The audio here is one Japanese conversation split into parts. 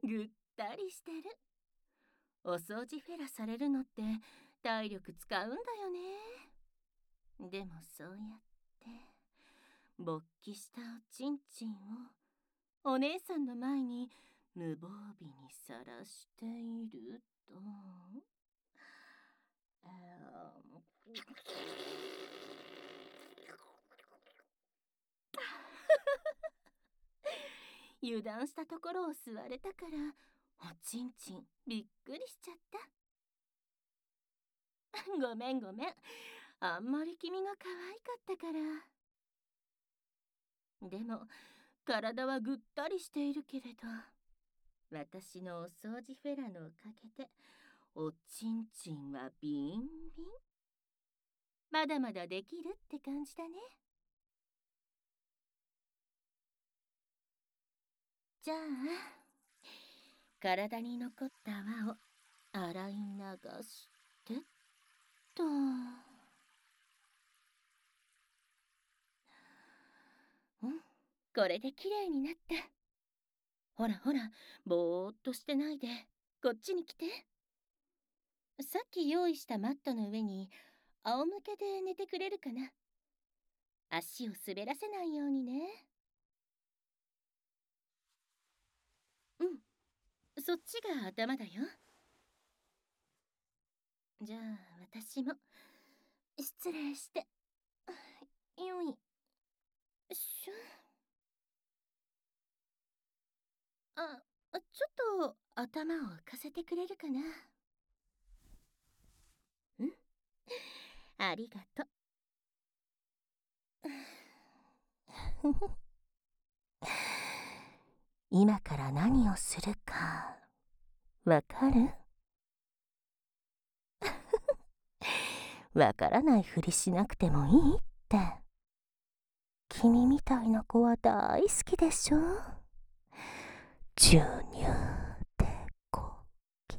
ぐったりしてる。お掃除フェラされるのって体力使うんだよね。でもそうやって勃起したおちんちんをお姉さんの前に無防備にさらしていると、油断したところを吸われたからおちんちんびっくりしちゃった。ごめんごめん、あんまり君が可愛かったから。でも体はぐったりしているけれど、私のお掃除フェラのおかげでおちんちんはビンビン。まだまだできるって感じだね。じゃあ体に残った泡を洗い流してっと。これできれいになった。ほらほら、ぼーっとしてないでこっちに来て。さっき用意したマットの上に仰向けで寝てくれるかな。足を滑らせないようにね。そっちが頭だよ。じゃあ私も失礼して。よいしょ。ちょっと頭を浮かせてくれるかな。ありがとう。今から何をするかわかる？わからないふりしなくてもいいって。君みたいな子は大好きでしょ。授乳でこき。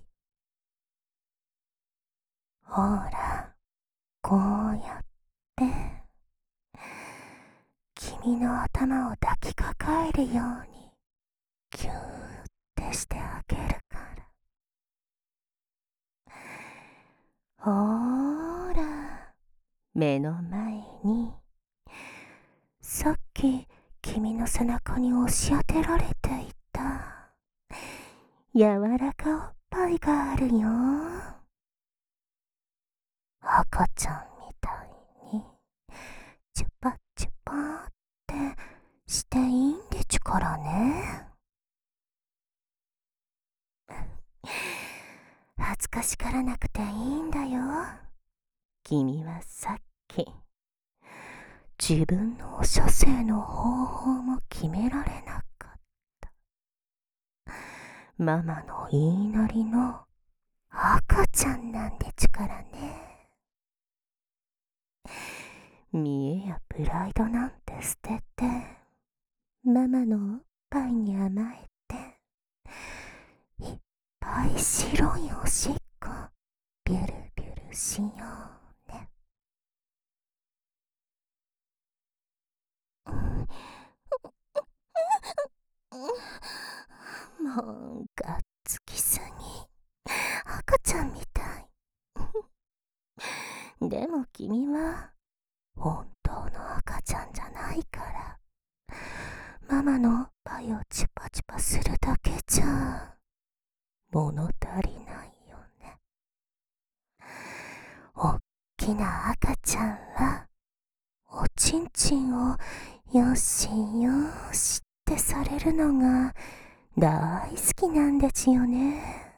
ほら、こうやって君の頭を抱きかかえるようにギューってしてあげるから。ほーら、目の前にさっき君の背中に押し当てられていた柔らかおっぱいがあるよ。赤ちゃんみたいにチュパチュパってしていいんでちゅからね。恥ずかしがらなくていいんだよ。君はさっき自分のお射精の方法も決められなかった。ママの言いなりの赤ちゃんなんでちゅからね。見栄やプライドなんて捨てて、ママのおっぱいに甘えて、いっぱい白いおしっこビュルビュルしようね。もうがっつきすぎ、赤ちゃんみたい。でも君は本当の赤ちゃんじゃないから、ママのおっぱいをチュパチュパするだけじゃ物足りないよね。おっきな赤ちゃんはおちんちんをよしよしってされるのが大好きなんですよね。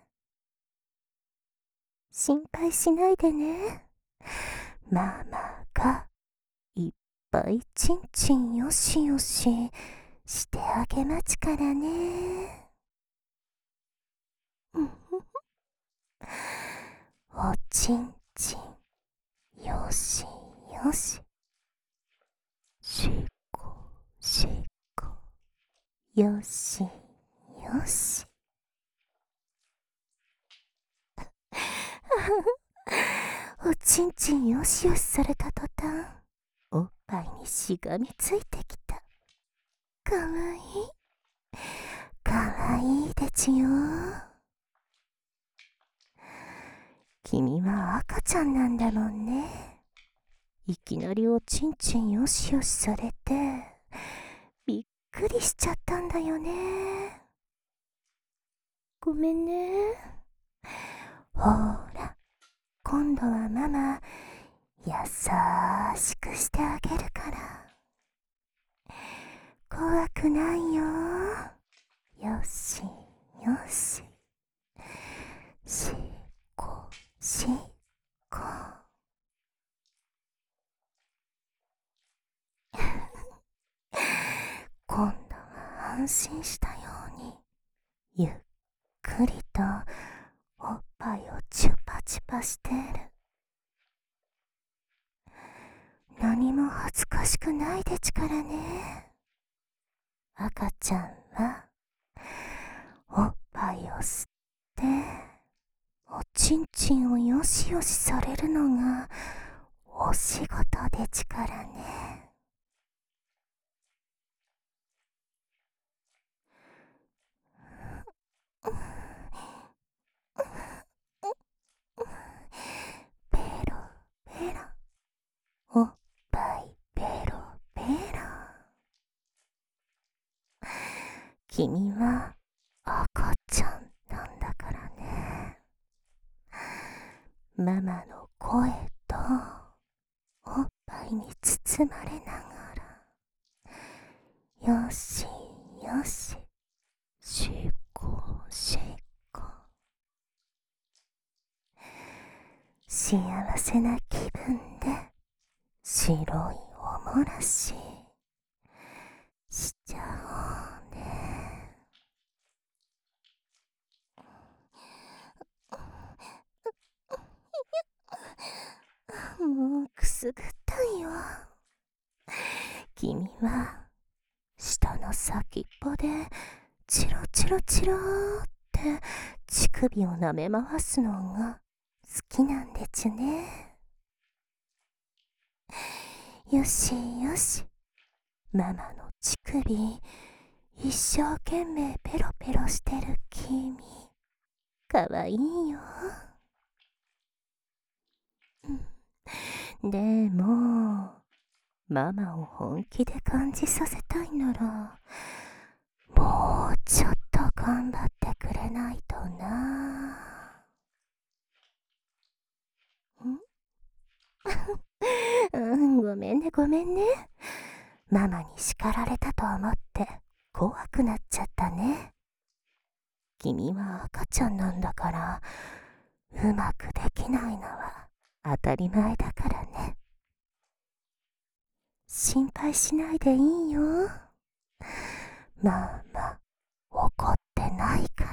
心配しないでね。ママがいっぱいちんちんよしよししてあげますからね。おちんちんよしよし、しっこしっこよしよし。おちんちんよしよしされた途端、おっぱいにしがみついてきた。かわいいかわいいでちよ。君は赤ちゃんなんだもんね。いきなりおちんちんよしよしされて、びっくりしちゃったんだよね。ごめんね。ほら、今度はママ、優しくしてあげるから。怖くないよ。よしよし。しっこしっこ。今度は安心したように、ゆっくりとおっぱいをチュパチュパしてる。何も恥ずかしくないでちからね。赤ちゃんはおっぱいを吸っておちんちんをよしよしされるのがお仕事でちからね。ペロペロ、おっぱいペロペロ。君は赤ちゃんなんだからね。ママの声とおっぱいに包まれながら、よしよし、しっこしっこ。幸せな気分で白いおもらししちゃおうね。もうくすぐったいよ。君は舌の先っぽでチロチロチローって乳首を舐め回すのが好きなんでちゅね。よしよし、ママの乳首一生懸命ペロペロしてる君、かわいいよ。でもママを本気で感じさせたいなら、もうちょっと頑張ってくれないとな。ごめんねごめんね。ママに叱られたと思って怖くなっちゃったね。君は赤ちゃんなんだから、うまくできないのは当たり前だからね。心配しないでいいよ。ママ怒ってないから。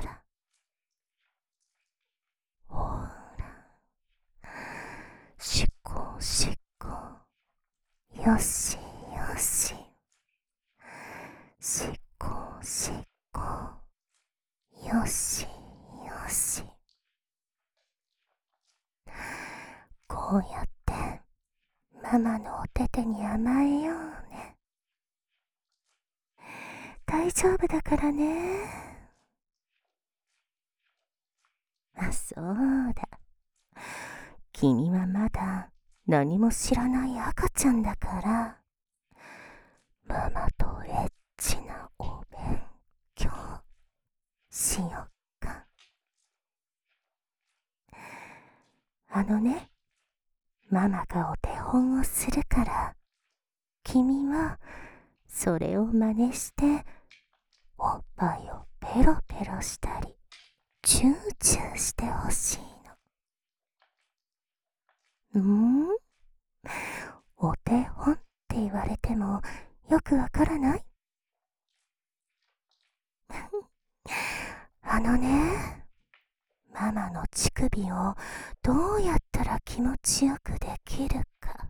ほら、しっこしっこ、よしよし、しっこしっこ、よしよし。こうやってママのお手手に甘えようね。大丈夫だからね。あ、そうだ。君はまだ何も知らない赤ちゃんだから、ママとエッチなお勉強しよっか。あのね、ママがお手本をするから、君はそれを真似しておっぱいをペロペロしたりチューチューしてほしいの。お手本って言われてもよくわからない？あのね、ママの乳首をどうやったら気持ちよくできるか、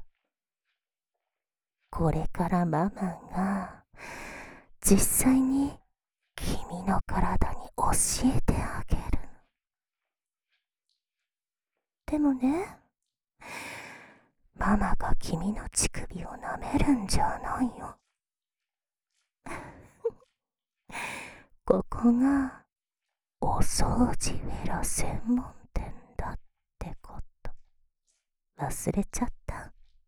これからママが実際に君の体に教えてあげるの。でもね、ママが君の乳首を舐めるんじゃないよ。ここがお掃除フェラ専門店だってこと忘れちゃった。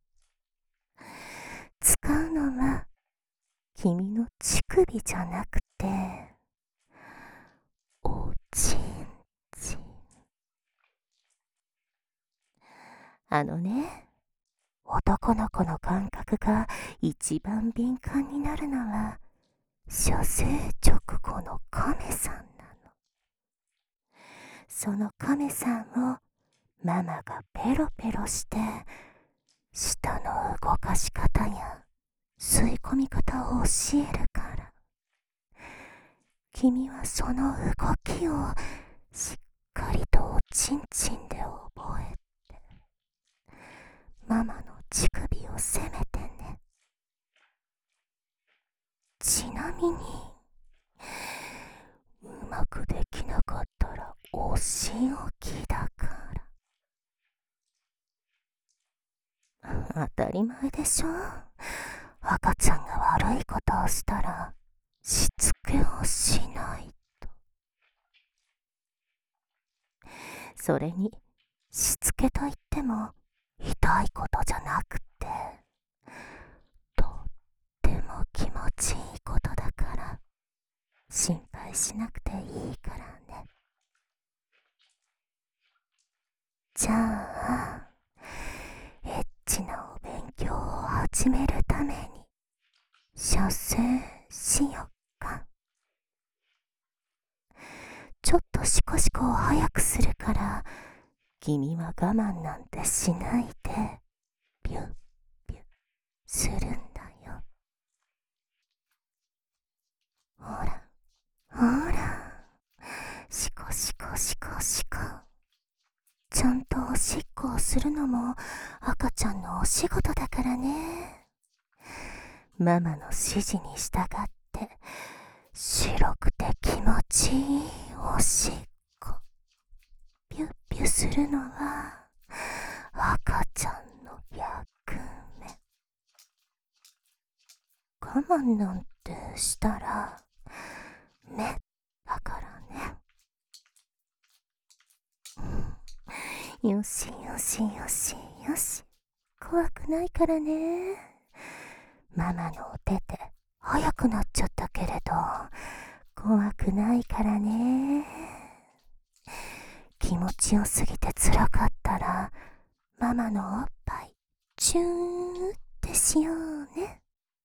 使うのは君の乳首じゃなくておちんちん。男の子の感覚が一番敏感になるのは射精直後の亀さんなの。その亀さんをママがペロペロして舌の動かし方や吸い込み方を教えるから、君はその動きをしっかりとおちんちんで覚えてママの乳首を責めてね。ちなみにうまくできなかったらお仕置きだから。当たり前でしょ。赤ちゃんが悪いことをしたらしつけをしないと。それにしつけといっても痛いことじゃなくてとっても気持ちいいことだから心配しなくていいからね。じゃあエッチなお勉強を始めるために射精しよっか。ちょっとシコシコを早くするから君は我慢なんてしないでピュッピュッするんだよ。ほらほら、シコシコシコシコ。ちゃんとおしっこをするのも赤ちゃんのお仕事だからね。ママの指示に従って白くて気持ちいいおしっこピュッピュするのは赤ちゃんの役目。我慢なんてしたらねだからね。よしよしよしよし、怖くないからね。ママのお手手早くなっちゃったけれど怖くないからね。気持ちよすぎて辛かったらママのおっぱいチューンってしようね。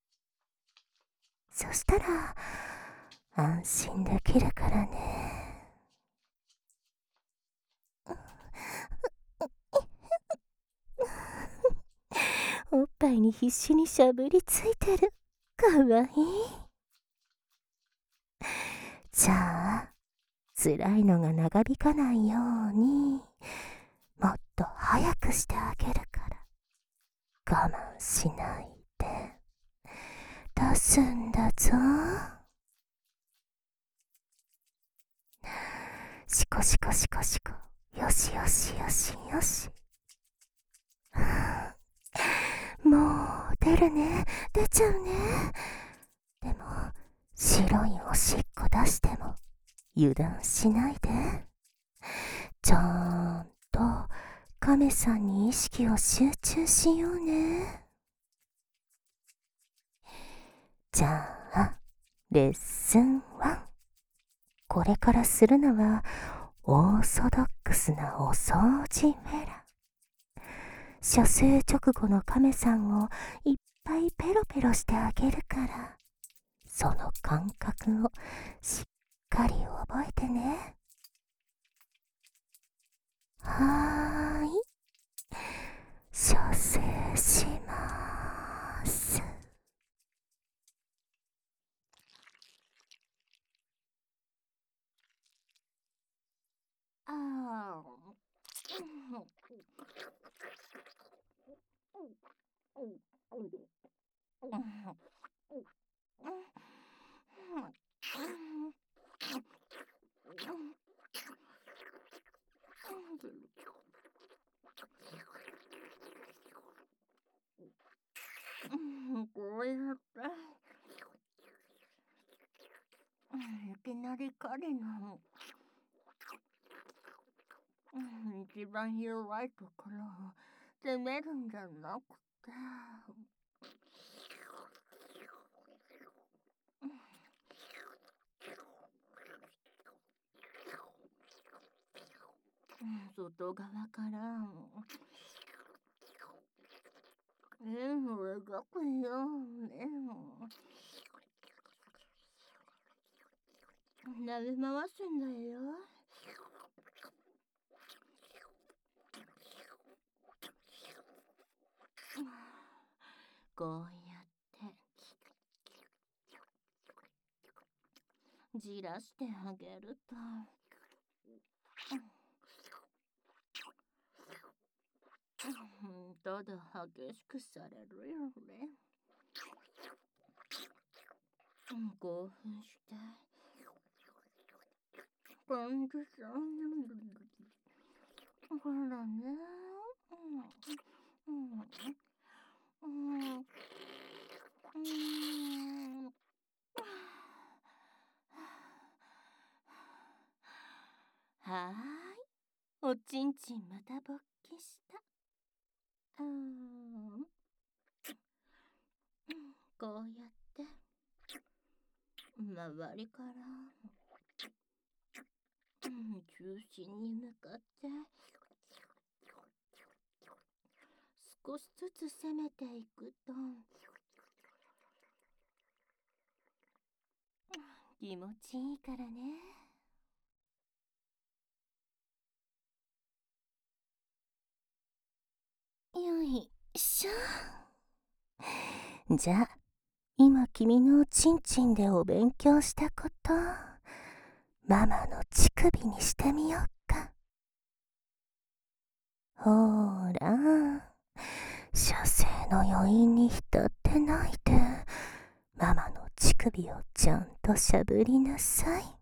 そしたら安心できるからね。おっぱいに必死にしゃぶりついてる。かわいい。じゃあ辛いのが長引かないようにもっと早くしてあげるから我慢しないで出すんだぞ。シコシコシコシコ、よしよしよしよし。もう出るね、出ちゃうね。でも白いおしっこ出しても油断しないで。ちゃんと亀さんに意識を集中しようね。じゃあレッスン1。これからするのはオーソドックスなお掃除フェラ。射精直後の亀さんをいっぱいペロペロしてあげるからその感覚をしっかり覚えてね。はーい、射精しまーす。あこれだったいきなり彼の一番弱いところを責めるんじゃなくて。外側から円を描くように撫で回すんだよ。こうやってじらしてあげるとただ激しくされるよね。興奮して感じちゃう。ほらね。はーい、おちんちんまた勃起した。こうやって周りから中心に向かって少しずつ攻めていくと気持ちいいからね。よいしょ。じゃあ今君のおちんちんでお勉強したことママの乳首にしてみよっか。ほーら、射精の余韻に浸ってないでママの乳首をちゃんとしゃぶりなさい。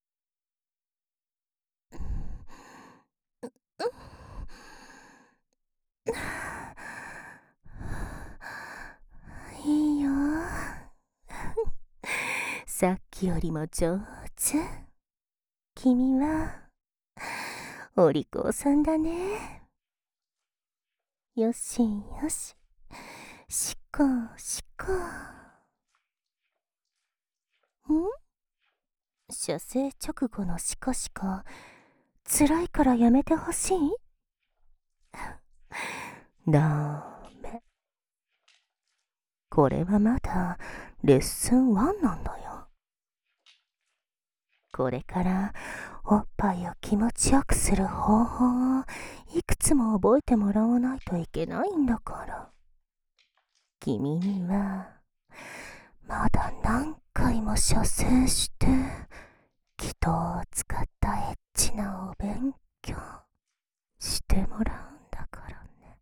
いいよ。さっきよりも上手。君はお利口さんだね。よしよし、しこしこ。射精直後のシコシコ、辛いからやめてほしい？ダメ。これはまだレッスン1なんだよ。これからおっぱいを気持ちよくする方法をいくつも覚えてもらわないといけないんだから。君にはまだ何回も射精して気筒を使ったエッチなお勉強してもらうんだからね。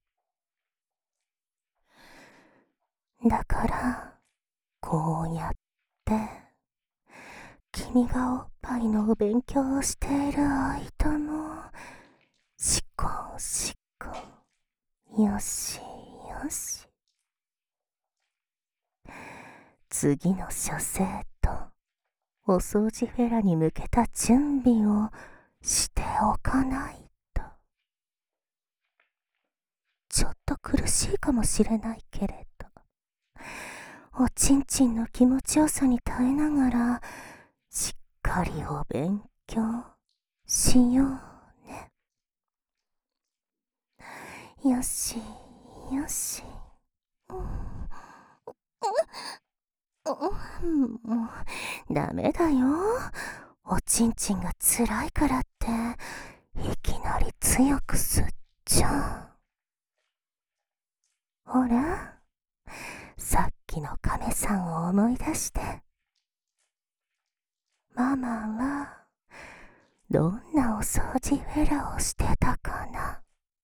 だからこうやって君がおっぱいのお勉強をしている間もしこしこ、よしよし。次の射精とお掃除フェラに向けた準備をしておかないと。ちょっと苦しいかもしれないけれど、おちんちんの気持ちよさに耐えながらしっかりお勉強しようね。よしよし。もうダメだよ。おちんちんが辛いからっていきなり強く吸っちゃう。ほら、さっきの亀さんを思い出して。ママはどんなお掃除フェラをしてたかな。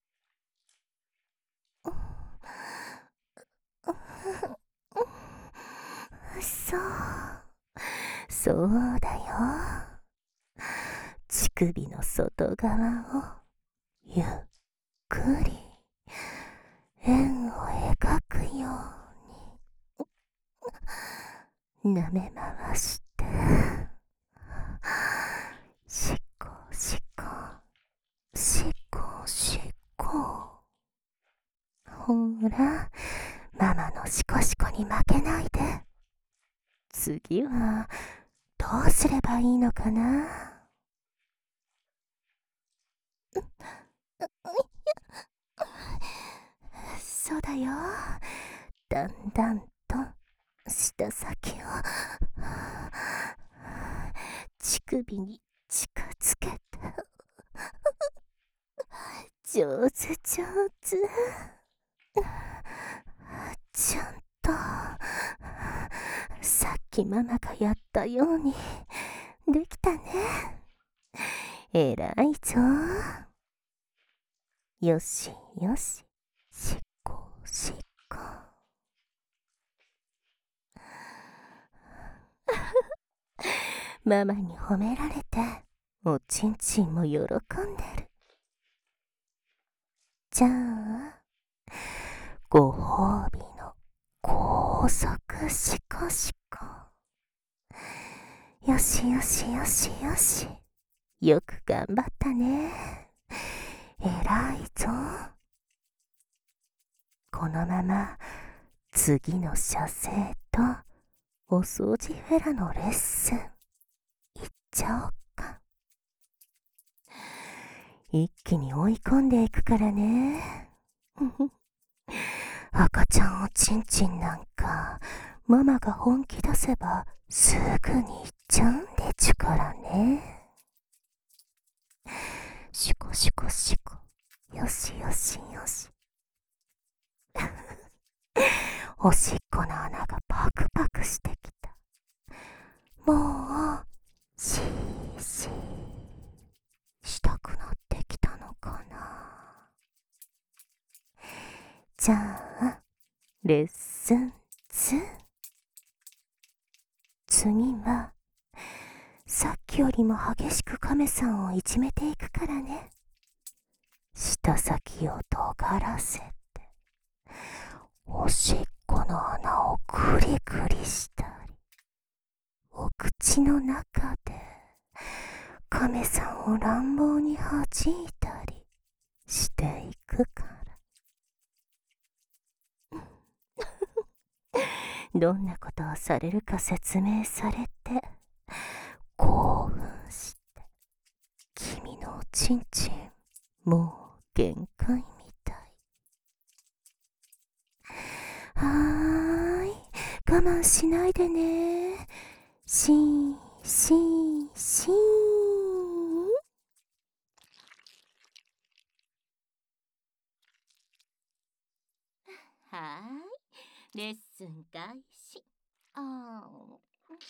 そうだよ。乳首の外側をゆっくり円を描くように舐め回してしこしこしほら、ママのシコシコに負けないで。次は、どうすればいいのかな。そうだよ。だんだんと舌先を乳首に近づけて、上手上手。ちゃんとさっきママがやったようにできたね。えらいぞ。よしよし、しっこしっこ。ママに褒められておちんちんも喜んでる。じゃあご褒美の高速シコシコ。よしよしよしよし、よく頑張ったね。えらいぞ。このまま次の射精とお掃除フェラのレッスン行っちゃおっか。一気に追い込んでいくからね。赤ちゃんおちんちんなんかママが本気出せばすぐに行っちゃうんでちゅからね。シコシコシコ、よしよしよし。おしっこの穴がパクパクしてきた。もうシーシーしたくなってきたのかな。じゃあレッスン2。次はさっきよりも激しくカメさんをいじめていくからね。舌先を尖らせておしっこの穴をグリグリしたり、お口の中でカメさんを乱暴に弾いたりしていくから。どんなことをされるか説明されて興奮して、君のおちんちんもう限界みたい。はーい、我慢しないでね。シーシーシーン。はーい、レッスン開始。あー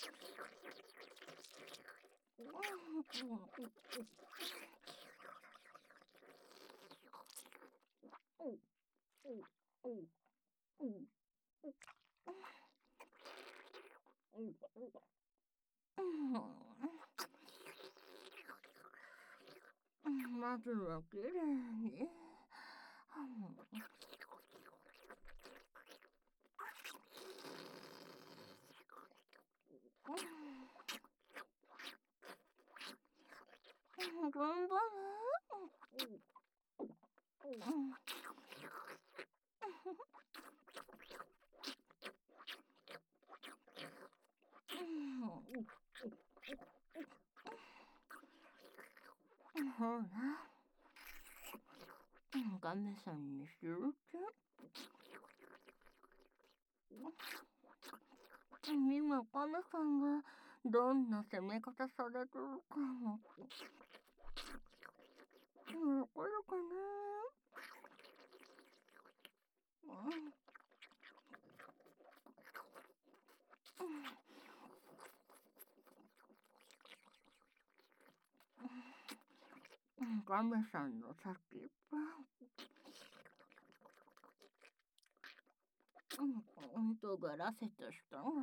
まずはきれいに。頑張れ。ほら、ガメさんにするけ。今カメさんがどんな攻め方されてるかもわかるかな。ガメさんの先っぽ尖らせた舌が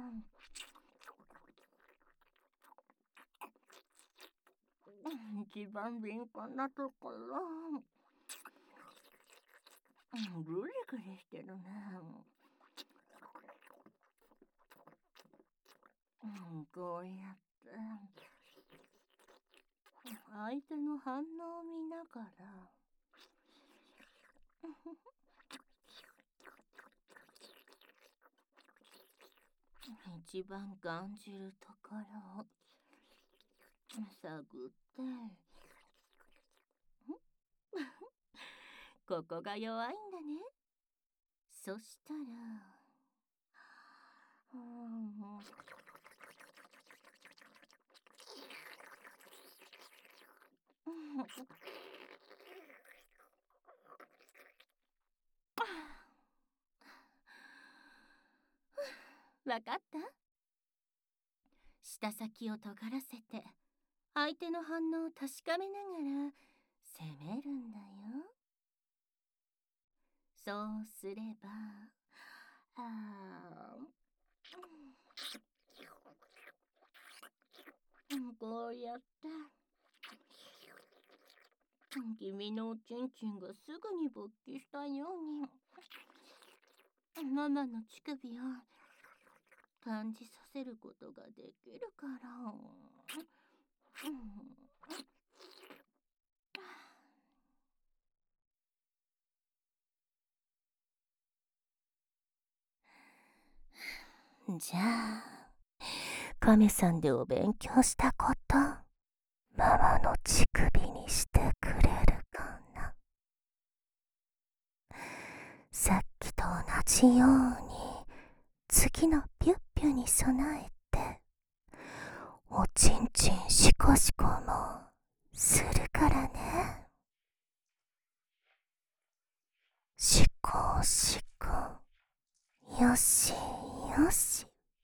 一番敏感なところ。グリグリしてるね。こうやって相手の反応を見ながら一番感じるところを探って。ここが弱いんだね。そしたら、わかった？舌先を尖らせて相手の反応を確かめながら攻めるんだよ。そうすれば、こうやって君のおちんちんがすぐに勃起したようにママの乳首を感じさせることができるから。じゃあ、亀さんでお勉強したこと、ママの乳首にしてくれるかな。さっきと同じように、次のピュッピュに備えて、おちんちんシコシコもするからね。シコシコ、よしよし。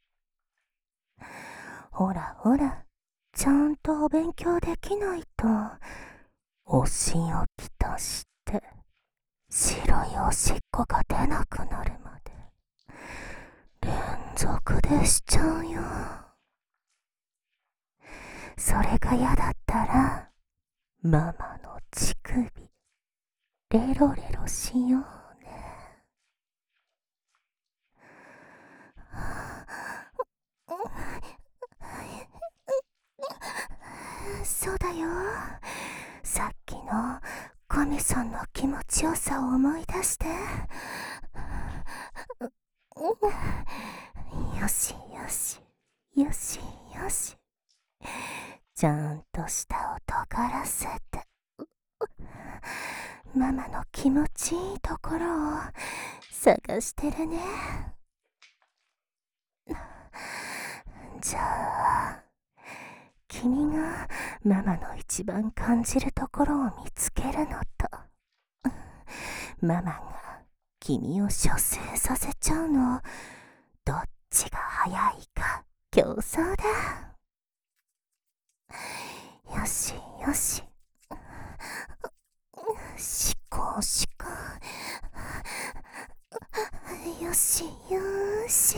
ほらほら、ちゃんとお勉強できないと、お仕置きとして白いおしっこが出なくなるまで連続でしちゃうよ。それが嫌だったらママの乳首レロレロしようね。そうだよ。さっきの亀さんの気持ちよさを思い出して。よしよしよしよし。ちゃんと舌を尖らせてママの気持ちいいところを探してるね。じゃあ、君がママの一番感じるところを見つけるのと、ママが君を射精させちゃうの、どっちが早いか競争だ。よしよし。しこしこ。よしよし。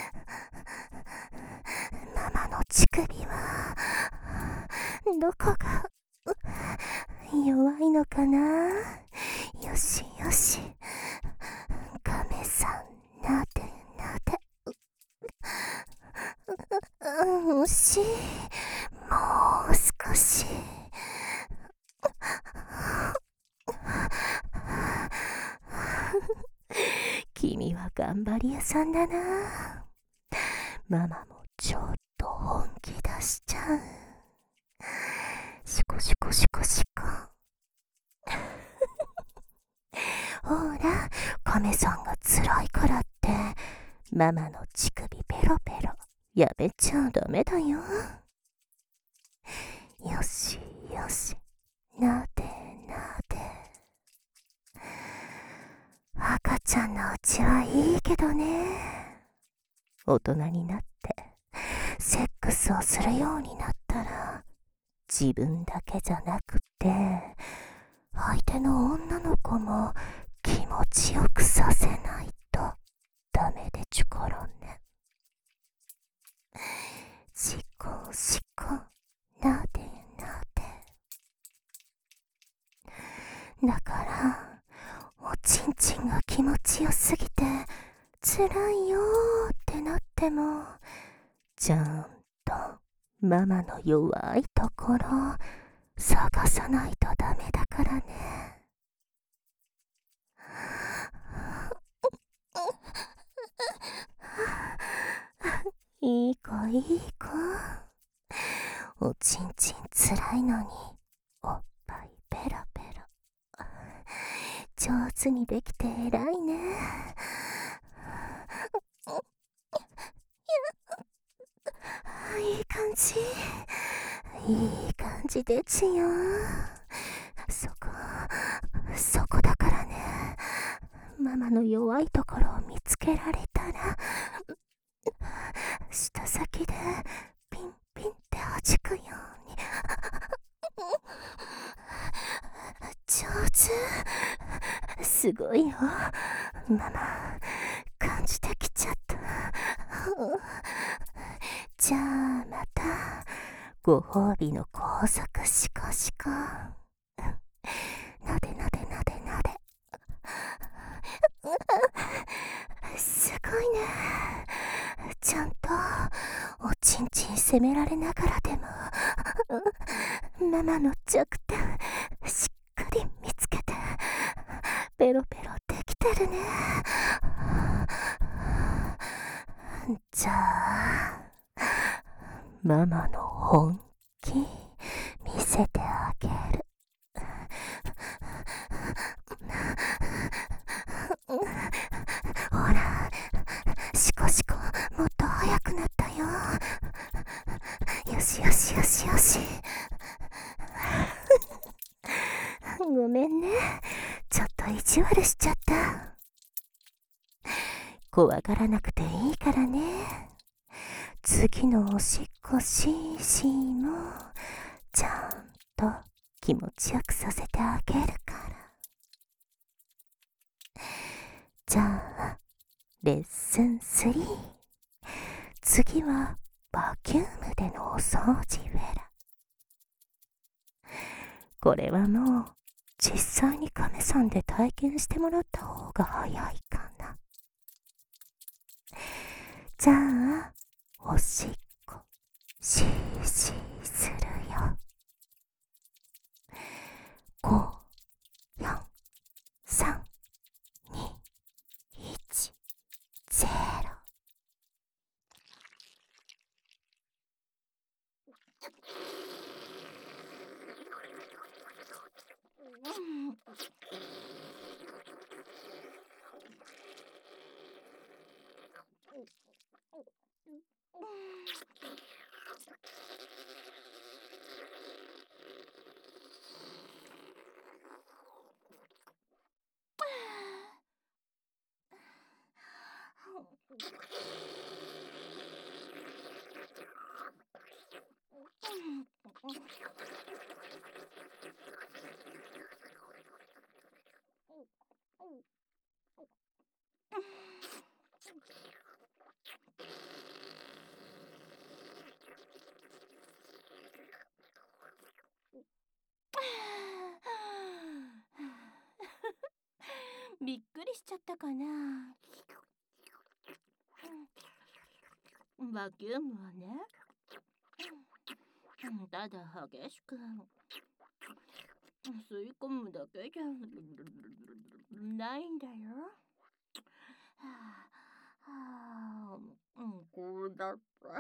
ママの乳首はどこが弱いのかな。よしよし。亀さんなでなで。惜しい。もう少し。君は頑張り屋さんだな。ママもちょっと本気出しちゃう。シコシコシコシコ。ほら、亀さんが辛いからってママの乳首ペロペロやめちゃダメだよ。よしよし、なでなで。赤ちゃんのうちはいいけどね。大人になってセックスをするようになったら、自分だけじゃなくて相手の女の子も気持ちよくさせないとダメでちゅからね。シコシコ、なでなで。だからおちんちんが気持ちよすぎて辛いよーってなっても、ちゃんとママの弱いところ探さないとダメだからね。 いい子いい子。おちんちんつらいのにおっぱいペロペロ。上手にできて偉いね。いい感じ。いい感じでちよ。そこだからね。ママの弱いところを見つけられたら、舌先でピンピンって弾くように。上手。すごいよ。ママ、感じてきちゃった。じゃあまた、ご褒美の工作シコシコ。なでなでなでなで。すごいね。ちゃんとおちんちん責められながらでもママの弱点しっかり見つけてペロペロできてるね。じゃあママの本気見せてあげる。ほら、シコシコもっと早くなったよ。よしよしよしよし。ごめんね、ちょっと意地悪しちゃった。怖がらなくていいからね。次のおしっこシーシーもちゃんと気持ちよくさせてあげるから。じゃあレッスン3。次はバキュームでのお掃除フェラ。これはもう実際に亀さんで体験してもらった方が早いかな。じゃあおしっこシーシーするよ。5、4、3、2、1、0。 びっくりしちゃったかな。バキュームはね、ただ激しく吸い込むだけじゃないんだよ。これだった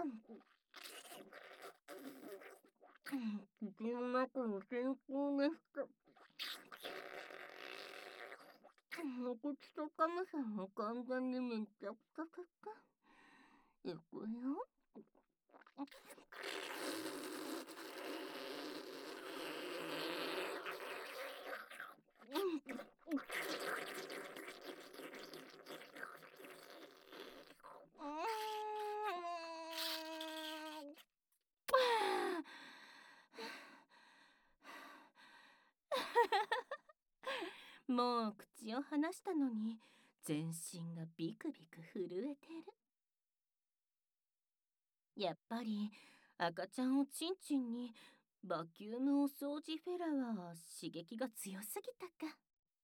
口の中の真空でした。口とカメさんも完全にめちゃくちゃかか。いくよ。もう口を離したのに全身がビクビク震えてる。やっぱり赤ちゃんおちんちんにバキュームお掃除フェラは刺激が強すぎたか。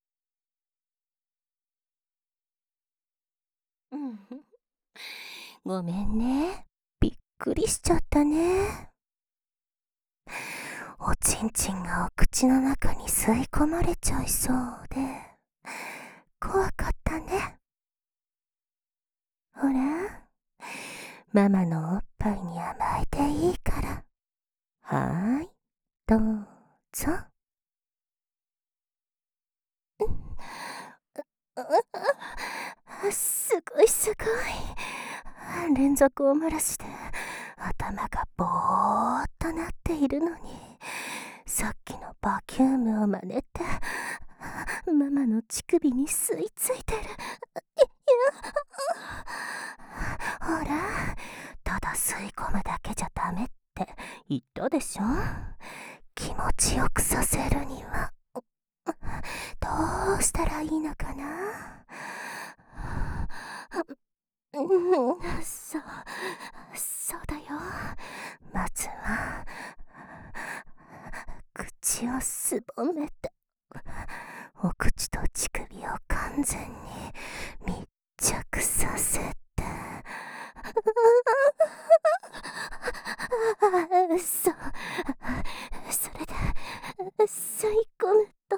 ごめんね、びっくりしちゃったね。おちんちんがお口の中に吸い込まれちゃいそうで怖かったね。ほら、 ママのおっぱいに甘えていいから。はーい、どうぞ。すごいすごい。連続お漏らしで頭がぼーっとなっているのに、さっきのバキュームを真似てママの乳首に吸い付いてる。ほら、ただ吸い込むだけじゃダメって言ったでしょ。気持ちよくさせるにはどうしたらいいのかな。そうだよ。まずは口をすぼめて、お口と乳首を完全に密着させてそれで吸い込むと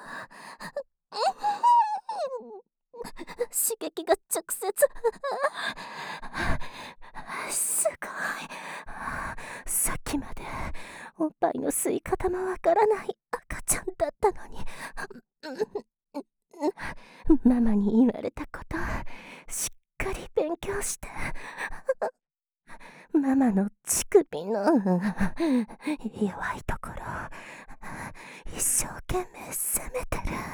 刺激が直接すごい。さっきまでおっぱいの吸い方もわからない赤ちゃんだったのに、ママに言われたことしっかり勉強してママの乳首の弱いところ一生懸命責めてる。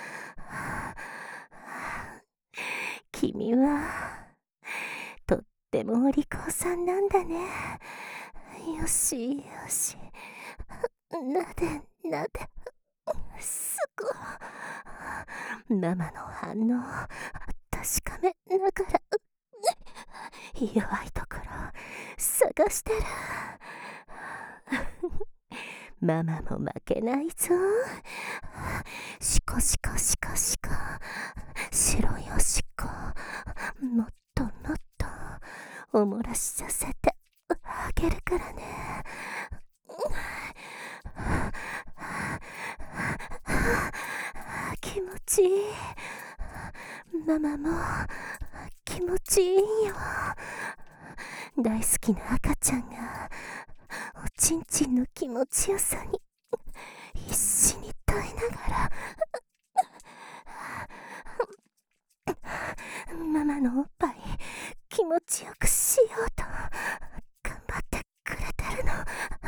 君はとってもお利口さんなんだね。よしよし、なですごい。ママの反応確かめながら弱いところ探してる。ママも負けないぞ。シコシコシコシコ、白いおしっこもっともっとお漏らしさせてあげるからね。気持ちいい。ママも気持ちいいよ。大好きな赤ちゃんがおちんちんの気持ちよさに必死に耐えながらママのおっぱい気持ちよくしようと頑張ってくれてるの。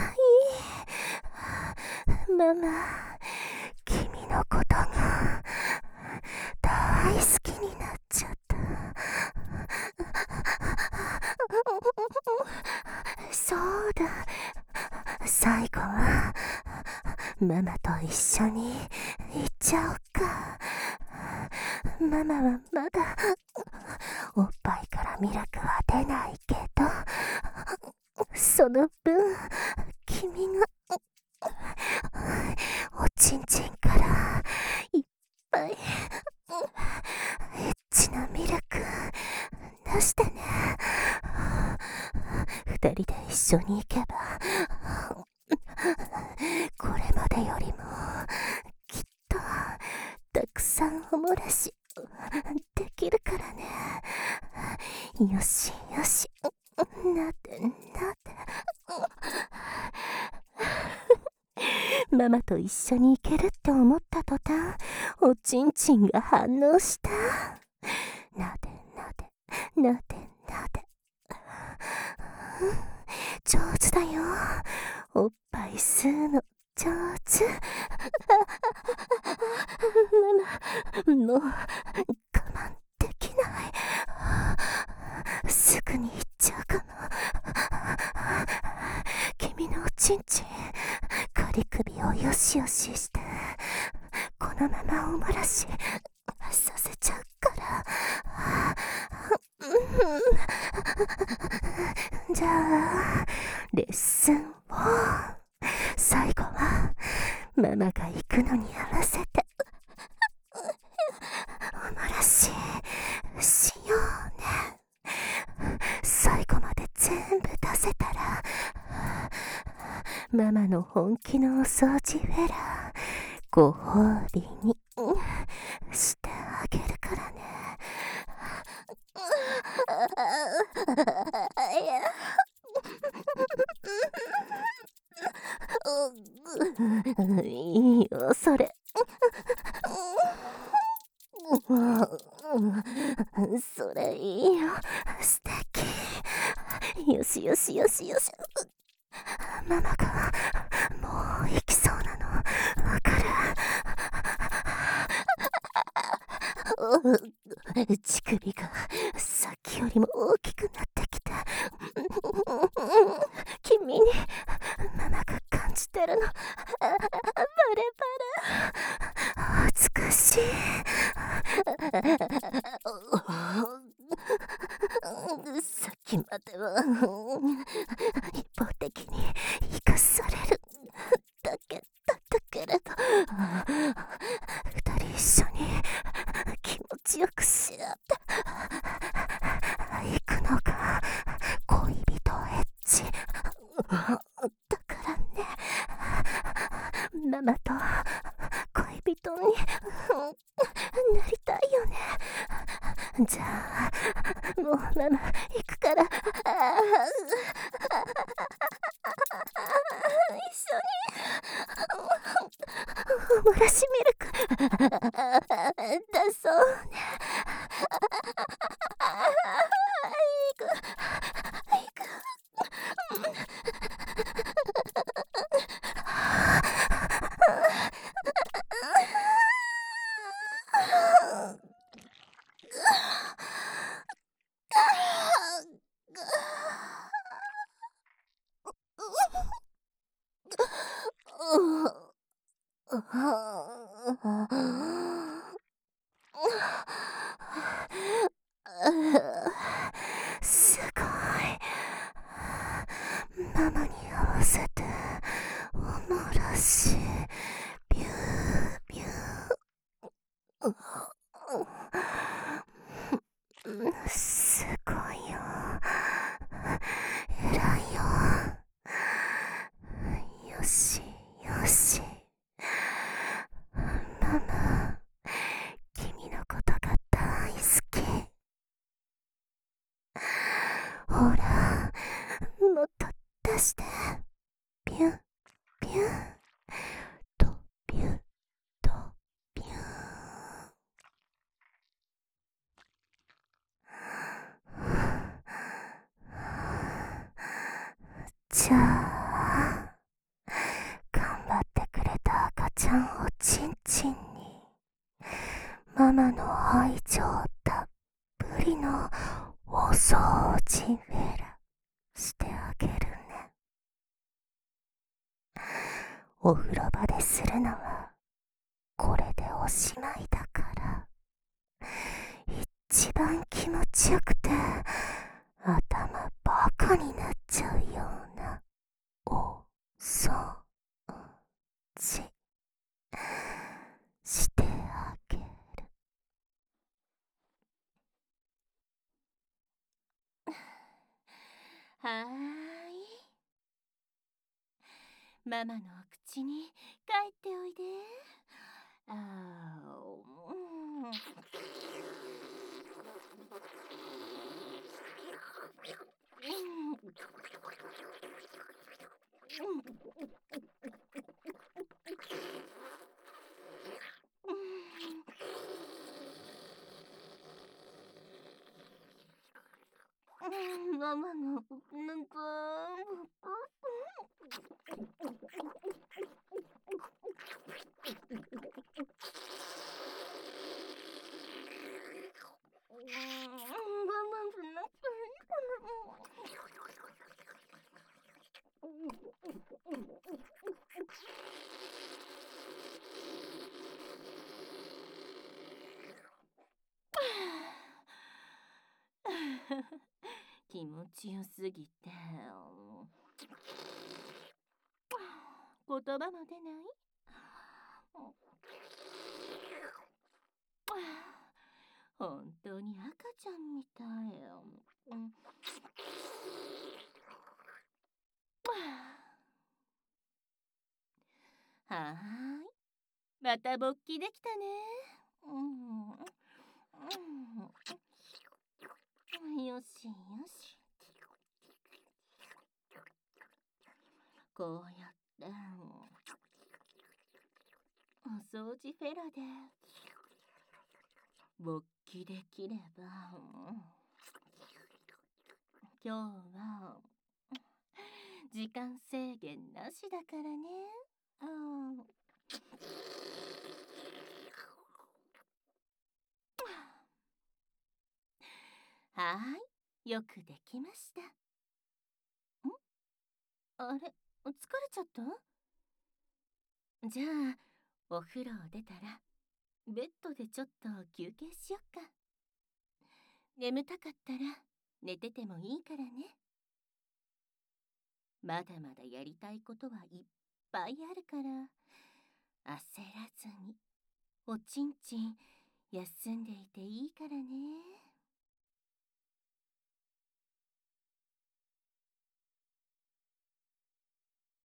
いい。ママ、君のことが大好きになっちゃった。そうだ、最後はママと一緒に行っちゃおうか。ママはまだおっぱいからミルクは出ないけど、その分君がおちんちんからいっぱいエッチなミルク出してね。二人で一緒に行けばこれまでよりもきっとたくさんお漏らしできるからね。よしよし、なでなで。ママと一緒に行けるって思った途端、おちんちんが反応した。なでなでなでなで。上手だよ。おっぱい吸うの上手。ママ、もう我慢できない。すぐに行っちゃうかも。君のおちんちん仮首をよしよししてこのままお漏らしさせちゃうから。じゃあレッスン4、最後はママが行くのに合わせてお漏らししようね。最後まで全部出せたらママの本気のお掃除フェラご褒美にしてあげるからね。 いいよそれ。それいいよ。素敵。よしよしよしよし。ママがもう行きそうなのわかる。乳首がさっきよりも大きくなってきた。君にママが感じてるのバレバレ。恥ずかしい。さっきまでは一方的に生かされるだけだったけれど、二人一緒に気持ちよくし合って行くのが恋人エッチだからね。ママと恋人になりたいよね。じゃあもうママ行くから、一緒におもらしミルク出そうね。行く行く。すごい。ママに合わせておもらしビュービュー。すごいよ。偉いよ。よしよし。ママ、君のことが大好き。ほら、もっと出して。ピュンピュンとピュンとピュン。じゃあ頑張ってくれた赤ちゃんをちんちんにママの愛情たっぷりのお掃除フェラしてあげるね。お風呂場でするのはこれでおしまいだから、一番気持ちよくて頭バカになっちゃうようなお掃除してあげる。 はーい。ママのお口に帰っておいで。あママのなんか気持ちよすぎて言葉も出ない。本当に赤ちゃんみたいよ。はーい。また勃起できたね。よしよし。 こうやって、お掃除フェラで、勃起できれば、今日は、時間制限なしだからね。はーい、よくできました。あれ、疲れちゃった？じゃあ、お風呂を出たら、ベッドでちょっと休憩しよっか。眠たかったら、寝ててもいいからね。まだまだやりたいことはいっぱいあるから、焦らずに、おちんちん休んでいていいからね。